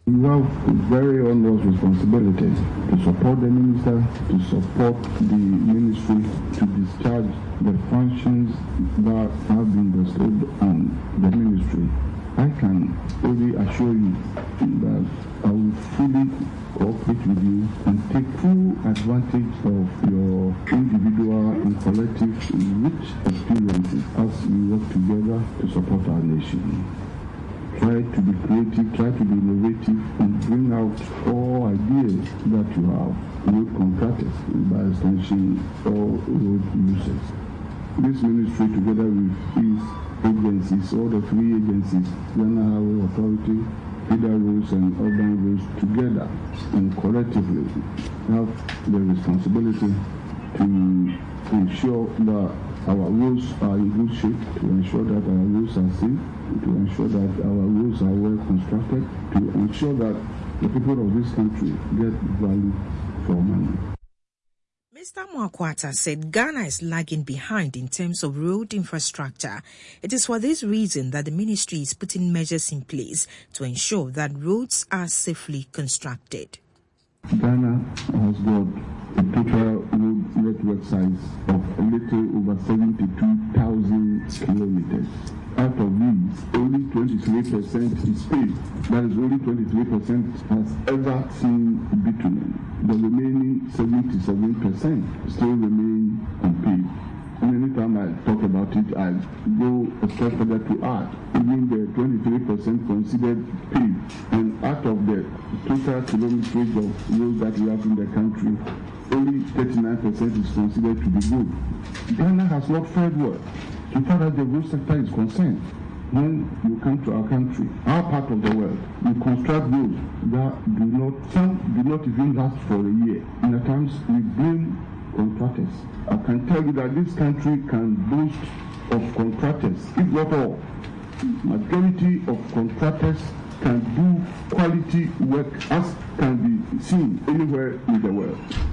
You have a very onerous responsibility to support the minister, to support the ministry, to discharge the functions that have been bestowed on the ministry. I can only assure you that I will fully cooperate with you and take full advantage of your individual and collective rich experiences as we work together to support our nation. Try to be creative, try to be innovative, and bring out all ideas that you have. Road contractors, by extension, all road users. This ministry, together with these agencies, all the three agencies, Ghana Highway Authority, Federal Roads and Urban Roads, together and collectively have the responsibility to ensure that our roads are in good shape, to ensure that our roads are safe, to ensure that our roads are well constructed, to ensure that the people of this country get value for money. Mr. Mwakwata said Ghana is lagging behind in terms of road infrastructure. It is for this reason that the ministry is putting measures in place to ensure that roads are safely constructed. Ghana has got a total road network size of a little over 72,000 kilometers. Out of these, only 23% is paved. That is, only 23% has ever seen bitumen. The remaining 77% still remain unpaved. And anytime I talk about it, I go a step further to add, even the 23% considered paved. And out of the total kilometerage of roads that we have in the country, only 39% is considered to be good. Ghana has not fared well. So far as the road sector is concerned, when you come to our country, our part of the world, we construct roads that some do not even last for a year. And at times we blame contractors. I can tell you that this country can boast of contractors, if not all. Majority of contractors can do quality work as can be seen anywhere in the world.